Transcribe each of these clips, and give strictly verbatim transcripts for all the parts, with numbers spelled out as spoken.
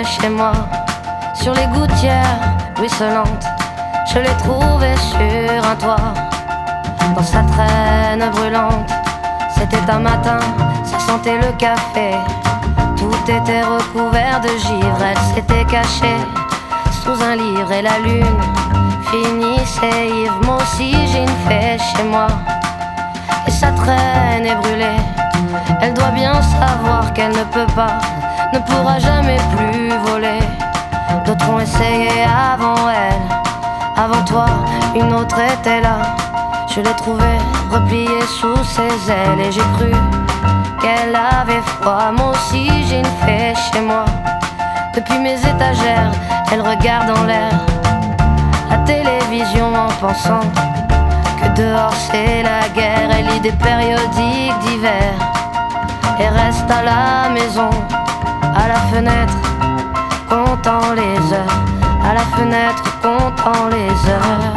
fait chez moi. Sur les gouttières ruisselantes, je l'ai trouvée sur un toit. Dans sa traîne brûlante, c'était un matin, ça sentait le café. Tout était recouvert de givre, elle s'était cachée sous un livre et la lune finissait ivre. Moi aussi j'ai une fée chez moi et sa traîne est brûlée. Elle doit bien savoir qu'elle ne peut pas, ne pourra jamais plus voler. D'autres ont essayé avant elle, avant toi, une autre était là. Je l'ai trouvée repliée sous ses ailes et j'ai cru qu'elle avait froid. Moi aussi j'ai une fée chez moi. Depuis mes étagères, elle regarde en l'air la télévision en pensant que dehors c'est la guerre. Elle lit des périodiques d'hiver et reste à la maison, à la fenêtre, comptant les heures, à la fenêtre, comptant les heures.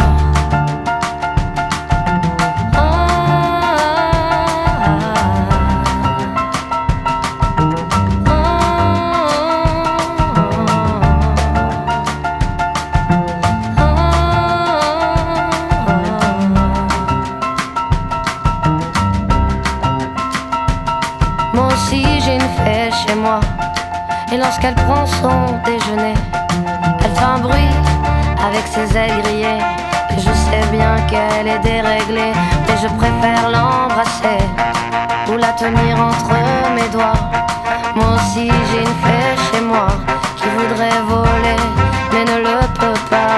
Moi aussi j'ai une fée chez moi, et lorsqu'elle prend son déjeuner, elle fait un bruit avec ses ailes grillées. Et je sais bien qu'elle est déréglée, mais je préfère l'embrasser ou la tenir entre mes doigts. Moi aussi j'ai une fée chez moi qui voudrait voler, mais ne le peut pas.